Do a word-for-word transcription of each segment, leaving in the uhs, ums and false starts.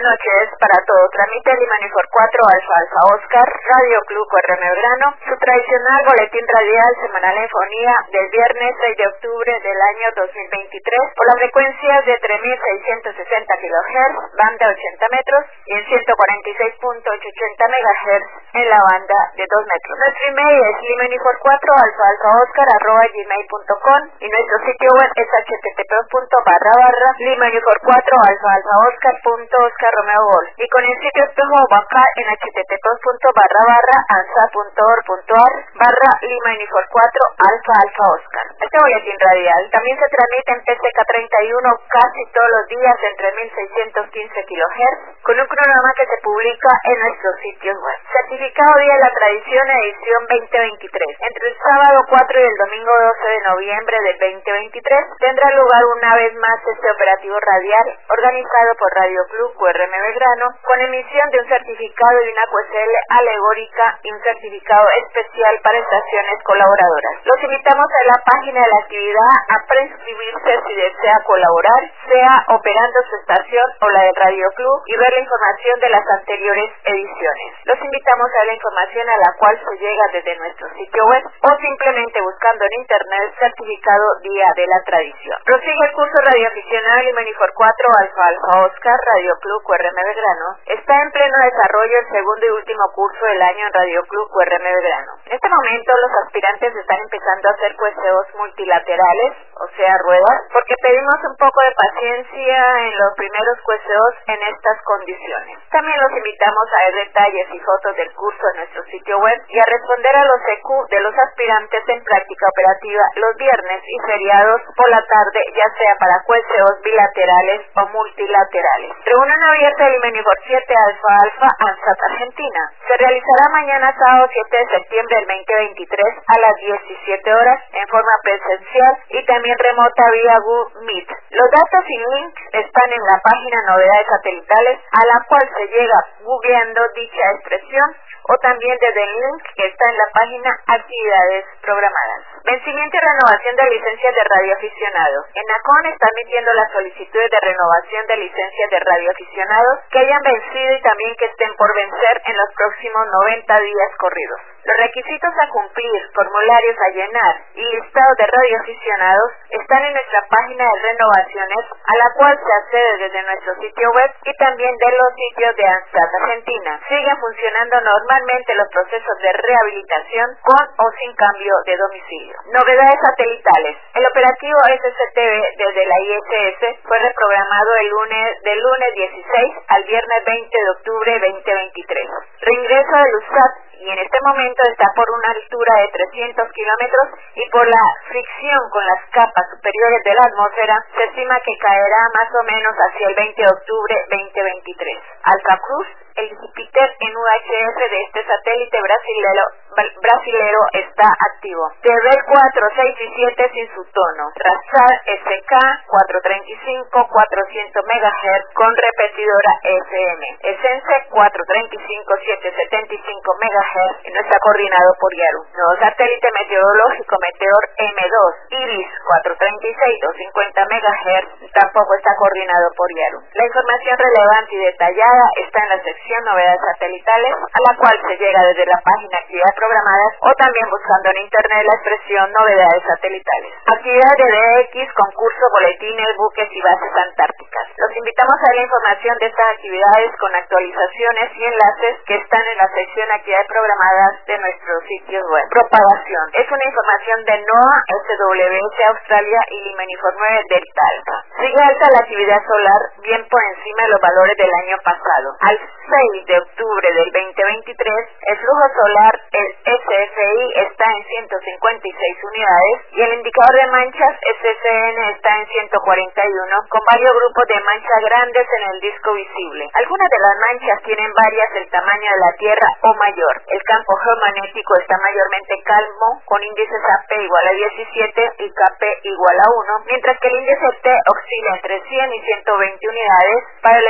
noches para todo. Tramite Lima Unifor cuatro Alfa Alfa Oscar, Radio Club R M Belgrano, su tradicional boletín radial semanal en fonía del viernes seis de octubre del año dos mil veintitrés por las frecuencias de tres mil seiscientos sesenta kilohertz, banda ochenta metros, y en ciento cuarenta y seis punto ochocientos ochenta megahertz en la banda de dos metros. Nuestro email es lima unifor cuatro alfa alfa oscar arroba gmail punto com y nuestro sitio web es h t t p punto barra barra lima unifor cuatro alfa alfa oscar punto oscar romeo golf y con el sitio espejo bancar en h t t p punto barra barra ansa punto org punto a r barra lima unifor cuatro alfa alfa oscar. Este boletín radial también se transmite en P C K treinta y uno casi todos los días en tres mil seiscientos quince kilohertz con un cronograma que se publica en nuestros sitios web. Certificado Día de la Tradición edición veinte veintitrés. Entre el sábado cuatro y el domingo doce de noviembre del veinte veintitrés tendrá lugar una vez más este operativo radial organizado por Radio Club Q R M Belgrano con emisión de un certificado y una Q S L alegórica y un certificado especial para estaciones colaboradoras. Los invitamos a la página de la actividad a preinscribirse si desea colaborar, sea operando su estación o la del Radio Club y ver la información de las anteriores ediciones. Los invitamos a la información a la cual se llega desde nuestro sitio web o simplemente buscando en internet certificado Día de la Tradición. Prosigue el curso radioaficionado Lima Unifor cuatro Alfa Alfa Oscar Radio Club Q R M Belgrano. Está en pleno desarrollo el segundo y último curso del año en Radio Club Q R M Belgrano. En este momento los aspirantes están empezando a hacer Q S Os multilaterales, o sea ruedas, porque pedimos un poco de paciencia en los primeros Q S Os en estas condiciones. También los invitamos a ver detalles y fotos del curso en nuestro sitio web y a responder a los E Q de los aspirantes en práctica operativa los viernes y feriados por la tarde, ya sea para Q S Os bilaterales o multilaterales. Reunión abierta de Lima Unifor siete Alfa Alfa ANSAT Argentina. Se realizará mañana sábado siete de septiembre del veinte veintitrés a las diecisiete horas en forma presencial y también remota vía Google Meet. Los datos y links están en la página Novedades Satelitales, a la cual se llega googleando dicha expresión, o también desde el link que está en la página Actividades Programadas. Vencimiento y renovación de licencias de radioaficionados. ENACON está admitiendo las solicitudes de renovación de licencias de radioaficionados que hayan vencido y también que estén por vencer en los próximos noventa días corridos. Los requisitos a cumplir, formularios a llenar y listados de radioaficionados están en nuestra página de renovaciones, a la cual se accede desde nuestro sitio web y también de los sitios de ANSAT Argentina. Siguen funcionando normalmente los procesos de rehabilitación con o sin cambio de domicilio. Novedades satelitales. El operativo S S T V desde la I S S fue reprogramado el lunes del lunes dieciséis al viernes veinte de octubre de veinte veintitrés. Reingreso del U S A T y en este momento está por una altura de trescientos kilómetros y por la fricción con las capas superiores de la atmósfera se estima que caerá más o menos hacia el veinte de octubre de veinte veintitrés. Alfa Cruz, el Júpiter en U H F de este satélite brasilero, brasilero está activo. T V cuatro, seis y siete sin su tono. Rasar S K cuatrocientos treinta y cinco, cuatrocientos megahertz con repetidora F M. Essence cuatrocientos treinta y cinco, setecientos setenta y cinco megahertz y no está coordinado por Yaru. Nuevo satélite meteorológico Meteor M dos. Iris cuatrocientos treinta y seis, doscientos cincuenta megahertz tampoco está coordinado por Yaru. La información relevante y detallada está en la sección Novedades Satelitales, a la cual se llega desde la página Actividades Programadas o también buscando en internet la expresión Novedades Satelitales. Actividades de D X, concurso, boletines, buques y bases antárticas. Los invitamos a ver la información de estas actividades con actualizaciones y enlaces que están en la sección Actividades Programadas de nuestros sitios web. Propagación. Es una información de NOAA, S W S Australia y Lima Unifor nueve Delta Alfa. Sigue alta la actividad solar, bien por encima de los valores del año pasado. Al seis de octubre del veinte veintitrés, el flujo solar, el S F I, está en ciento cincuenta y seis unidades y el indicador de manchas S S N está en ciento cuarenta y uno, con varios grupos de manchas grandes en el disco visible. Algunas de las manchas tienen varias el tamaño de la Tierra o mayor. El campo geomagnético está mayormente calmo, con índices A P igual a diecisiete y K P igual a uno, mientras que el índice T oscila entre cien y ciento veinte unidades para el hemisferio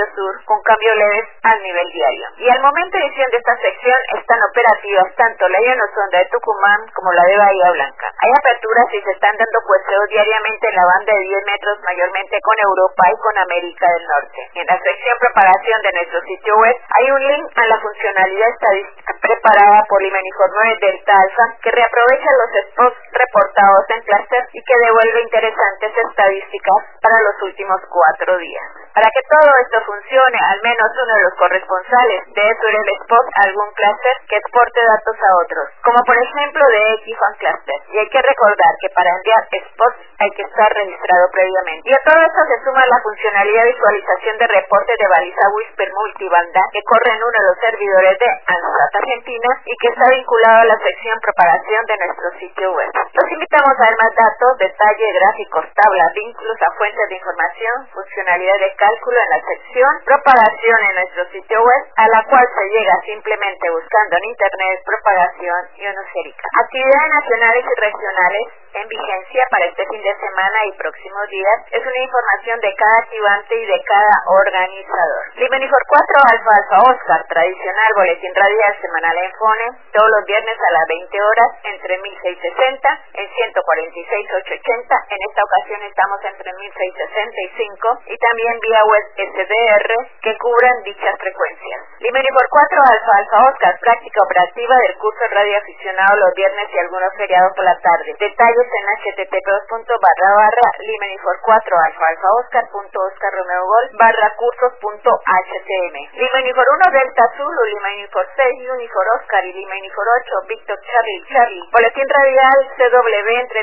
sur con cambios leves al nivel diario. Y al momento de edición de esta sección están operativas tanto la ionozonda de Tucumán como la de Bahía Blanca. Hay aperturas y se están dando puesteos diariamente en la banda de diez metros, mayormente con Europa y con América del Norte. En la sección propagación de nuestro sitio web hay un link a la funcionalidad estadística preparada por Limenifor nueve Delta Alpha que reaprovecha los spots reportados en Cluster y que devuelve interesantes estadísticas para los últimos cuatro días. Para que todo esto funcione, al menos uno de los corresponsales debe subir el spot a algún cluster que exporte datos a otros, como por ejemplo de X-Fan Cluster. Y hay que recordar que para enviar spots hay que estar registrado previamente. Y a todo esto se suma la funcionalidad de visualización de reportes de baliza Whisper multibanda que corre en uno de los servidores de ANSAT Argentina y que está vinculado a la sección propagación de nuestro sitio web. Los invitamos a ver más datos, detalle, gráficos, tablas, vínculos a fuentes de información, funcionalidad de cálculo en la sección propagación en nuestro sitio web, a la cual se llega simplemente buscando en internet propagación ionosférica. Actividades nacionales y regionales en vigencia para este fin de semana y próximos días es una información de cada activante y de cada organizador. Limenifor cuatro Alfa Alfa Oscar, tradicional boletín radial semanal en Fone, todos los viernes a las veinte horas entre mil seiscientos sesenta en ciento cuarenta y seis mil ochocientos ochenta. En esta ocasión estamos entre mil seiscientos sesenta y cinco y también vía web S D R que cubran dichas frecuencias. Limenifor cuatro Alfa Alfa Oscar, práctica operativa del curso radioaficionado los viernes y algunos feriados por la tarde. Detalles en h t t p dos punto barra barra limenifor cuatro alfa alfa oscar punto oscar romeo gol barra cursos punto h t m. Limenifor uno Delta Zulu, Limenifor seis Unifor Oscar y Limenifor ocho Victor Charlie Charlie. Boletín radial C W entre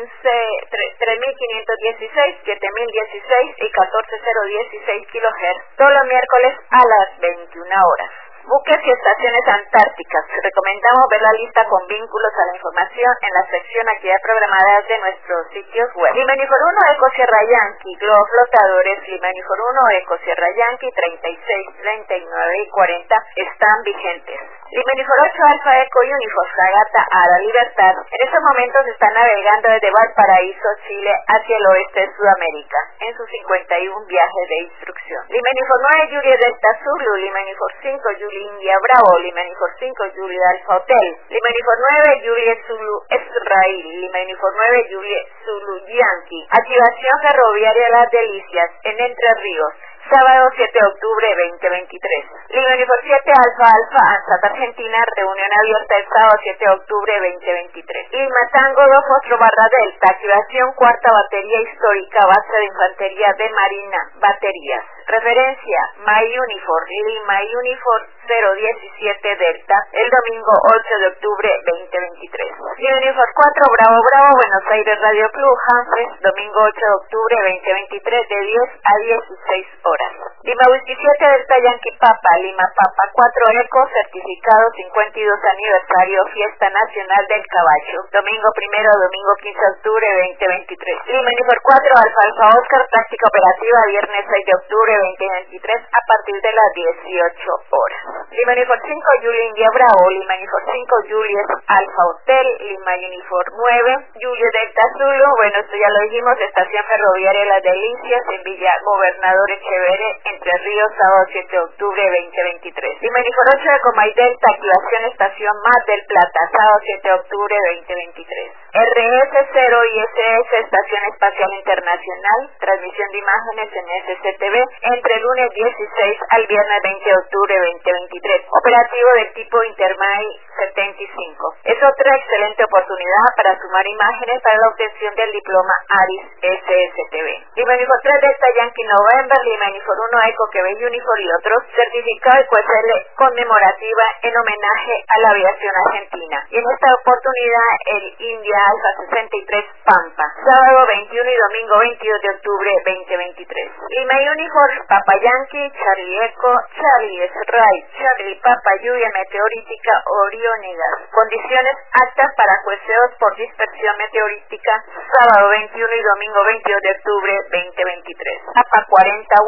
tres mil quinientos dieciséis, siete mil dieciséis y catorce mil dieciséis kilohertz todos los miércoles a las veintiuna horas. Buques y estaciones antárticas. Recomendamos ver la lista con vínculos a la información en la sección actividades programadas de nuestros sitios web. Limenifor uno Eco Sierra Yankee, Globo Flotadores, Limenifor uno Eco Sierra Yankee treinta y seis, treinta y nueve y cuarenta están vigentes. Limenifor ocho Alfa Eco Unifor Fragata Ara Libertad en estos momentos está navegando desde Valparaíso, Chile hacia el oeste de Sudamérica en sus cincuenta y uno viajes de instrucción. Limenifor nueve Julia Delta Zulu, Limenifor cinco Julia India Bravo, Limenifor cinco Julia Alfa Hotel, Limenifor nueve Julia Zulu Israel, Limenifor nueve Julia Zulu Yankee. Activación ferroviaria Las Delicias en Entre Ríos. Sábado siete de octubre veinte veintitrés. Limenifor siete Alfa Alfa ANSAT Argentina, reunión abierta el sábado siete de octubre veinte veintitrés. Lima Tango dos Fostro barra Delta, activación cuarta batería histórica, base de infantería de Marina, baterías. Referencia My Unifor, Lima Unifor cero diecisiete Delta, el domingo ocho de octubre veinte veintitrés. Limenifor cuatro Bravo Bravo Buenos Aires Radio Club, Hanses, domingo ocho de octubre veinte veintitrés de diez a dieciséis horas. Lima Whisky siete Delta Yankee Papa, Lima Papa cuatro Eco, certificado cincuenta y dos aniversario, fiesta nacional del caballo, domingo primero, domingo quince de octubre veinte veintitrés. Limenifor cuatro Alfa Alfa Oscar, práctica operativa, viernes seis de octubre veinte veintitrés a partir de las dieciocho horas. Limenifor cinco Julia India Bravo, Limenifor cinco Julia Alfa Hotel, Lima Unifor nueve Julia Delta Zulu, bueno, esto ya lo dijimos, estación ferroviaria Las Delicias en Villa Gobernador Echeverre, Entre Ríos, sábado siete de octubre veinte veintitrés. Limenifor ocho Ecomay Delta, activación estación Mar del Plata, sábado siete de octubre veinte veintitrés. R S cero I S S, Estación Espacial Internacional, transmisión de imágenes en S C T V entre el lunes dieciséis al viernes veinte de octubre veinte veintitrés. Operativo del tipo Intermay setenta y cinco. Es otra excelente oportunidad para sumar imágenes para la obtención del diploma ARIS S S T V. Limenifor tres Delta Yankee November, Limenifor uno Eco Quebec Unifor y otros, certificado de Q S L conmemorativa en homenaje a la aviación argentina. Y en esta oportunidad el India Alfa sesenta y tres Pampa, sábado veintiuno y domingo veintidós de octubre veinte veintitrés. Lima Unifor Papa Yankee, Charlie Eco, Charlie Israel, Charlie Papa Lluvia Meteorítica Oriónica. Condiciones aptas para jueceos por dispersión meteorítica, sábado veintiuno y domingo veintidós de octubre veinte veintitrés. Papa cuarenta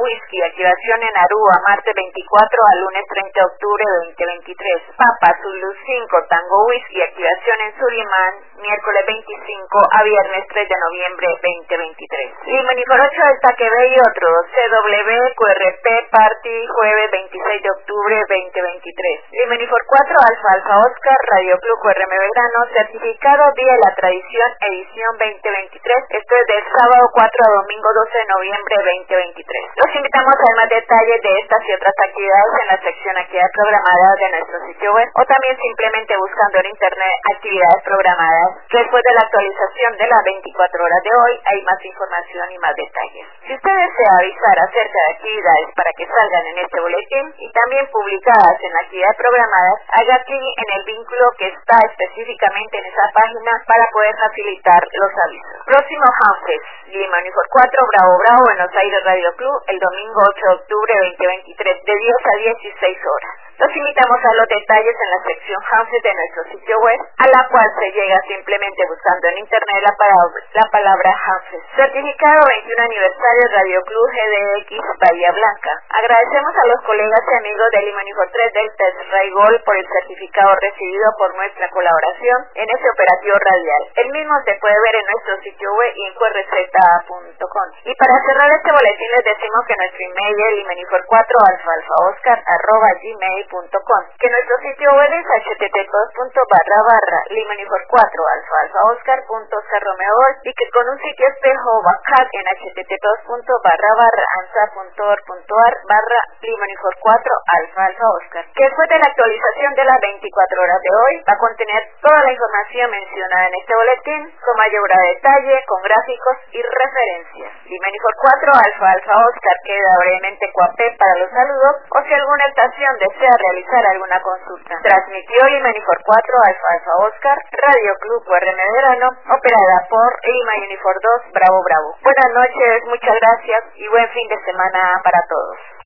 Whisky, activación en Aruba, martes veinticuatro a lunes treinta de octubre de veinte veintitrés. Papa Zulu cinco, Tango Whisky, activación en Surinam, miércoles veinticinco a viernes tres de noviembre veinte veintitrés. Lima Unifor ocho Delta Q B y otros, C W Q R P Party, jueves veintiséis de octubre veinte veintitrés. Lima Unifor cuatro Alfa Alfa Oscar, Radio Club Q R M Belgrano, certificado Día de la Tradición, edición veinte veintitrés. Esto es del sábado cuatro a domingo doce de noviembre veinte veintitrés. Los invitamos a ver más detalles de estas y otras actividades en la sección actividades programadas de nuestro sitio web, o también simplemente buscando en internet actividades programadas. Después de la actualización de las veinticuatro horas de hoy hay más información y más detalles. Si usted desea avisar acerca de actividades para que salgan en este boletín y también publicadas en la actividad programadas, haga clic en el vínculo que está específicamente en esa página para poder facilitar los avisos. Próximo Hanfest, Lima Unifor cuatro Bravo Bravo Buenos Aires Radio Club, el domingo ocho de octubre veinte veintitrés de diez a dieciséis horas. Los invitamos a los detalles en la sección Hanfest de nuestro sitio web, a la cual se llega simplemente buscando en internet la palabra, la palabra Hanfest. Certificado veintiún aniversario Radio Club G D X Bahía Blanca. Agradecemos a los colegas y amigos de Lima Unifor tres del Ray Gol por el certificado recibido por nuestra colaboración en este operativo radial. El mismo se puede ver en nuestro sitio web y en q r z punto com. Y para cerrar este boletín les decimos que nuestro email es lima unifor cuatro alfa alfa oscar arroba gmail punto com, que nuestro sitio web es h t t p barra barra lima unifor cuatro alfa alfa oscar punto c romeo y que con un sitio espejo backup en h t t p barra barra ansa punto org punto a r barra lima unifor cuatro alfa alfa oscar, que después de la actualización de las veinticuatro horas de hoy va a contener toda la información mencionada en este boletín con mayor detalle, con gráficos y referencias. Lima Unifor cuatro alfa alfa oscar queda brevemente coapé para los saludos o si alguna estación desea realizar alguna consulta. Transmitió Lima Unifor cuatro alfa alfa oscar, Radio Club U R M Verano, operada por Lima Unifor dos Bravo Bravo. Buenas noches, muchas gracias y buen fin de semana para todos.